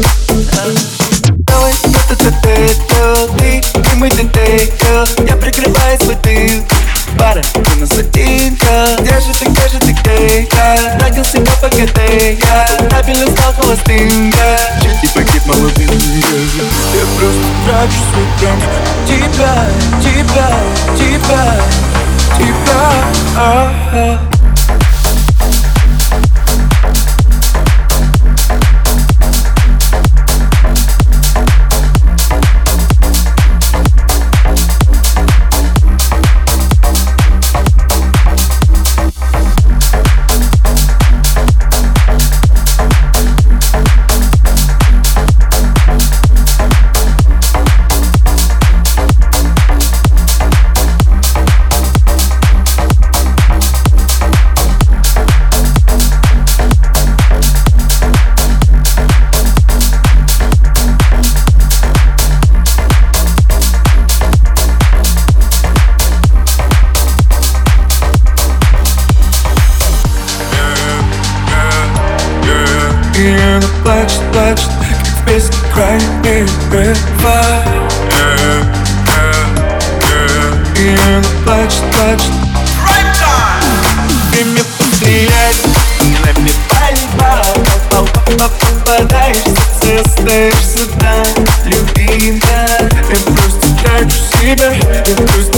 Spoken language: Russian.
Давай, ты и мы детей. Я прикрываю свой тыл. Пара, ты нас одинка. Где же ты, где я? Тратил себя по ГТ. Я стабильно стал холостым. Чуть не погиб молодым. Я просто трачу свой прям. Тебя. И она плачет, как в песне Cry Me River. И она плачет. Ты мне повлияешь, нами попадаешь, остаешься там, любимая. Я просто трачу себя,